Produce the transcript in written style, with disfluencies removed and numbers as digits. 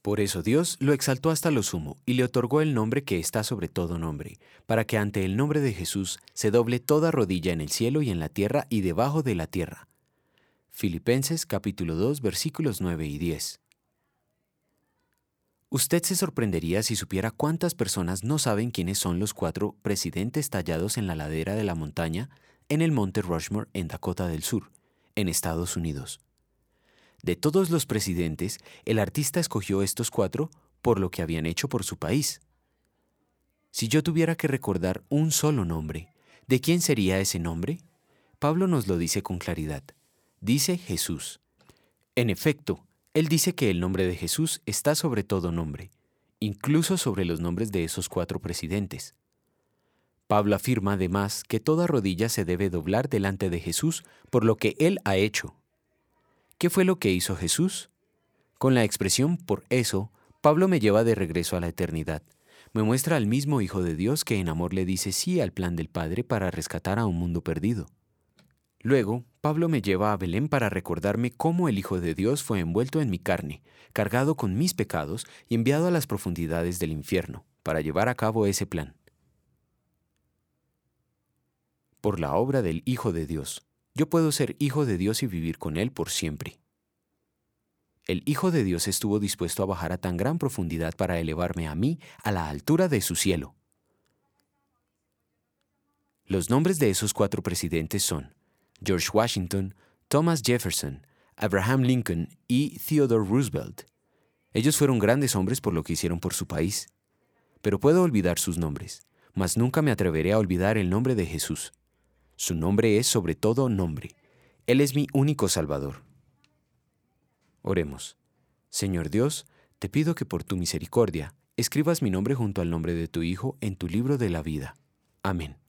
Por eso Dios lo exaltó hasta lo sumo y le otorgó el nombre que está sobre todo nombre, para que ante el nombre de Jesús se doble toda rodilla en el cielo y en la tierra y debajo de la tierra. Filipenses capítulo 2 versículos 9 y 10. Usted se sorprendería si supiera cuántas personas no saben quiénes son los 4 presidentes tallados en la ladera de la montaña en el monte Rushmore en Dakota del Sur, en Estados Unidos. De todos los presidentes, el artista escogió estos 4 por lo que habían hecho por su país. Si yo tuviera que recordar un solo nombre, ¿de quién sería ese nombre? Pablo nos lo dice con claridad. Dice Jesús. En efecto, él dice que el nombre de Jesús está sobre todo nombre, incluso sobre los nombres de esos 4 presidentes. Pablo afirma además que toda rodilla se debe doblar delante de Jesús por lo que él ha hecho. ¿Qué fue lo que hizo Jesús? Con la expresión por eso, Pablo me lleva de regreso a la eternidad. Me muestra al mismo Hijo de Dios que en amor le dice sí al plan del Padre para rescatar a un mundo perdido. Luego, Pablo me lleva a Belén para recordarme cómo el Hijo de Dios fue envuelto en mi carne, cargado con mis pecados y enviado a las profundidades del infierno, para llevar a cabo ese plan. Por la obra del Hijo de Dios, yo puedo ser hijo de Dios y vivir con Él por siempre. El Hijo de Dios estuvo dispuesto a bajar a tan gran profundidad para elevarme a mí a la altura de su cielo. Los nombres de esos 4 presidentes son George Washington, Thomas Jefferson, Abraham Lincoln y Theodore Roosevelt. Ellos fueron grandes hombres por lo que hicieron por su país. Pero puedo olvidar sus nombres, mas nunca me atreveré a olvidar el nombre de Jesús. Su nombre es sobre todo nombre. Él es mi único Salvador. Oremos. Señor Dios, te pido que por tu misericordia escribas mi nombre junto al nombre de tu Hijo en tu libro de la vida. Amén.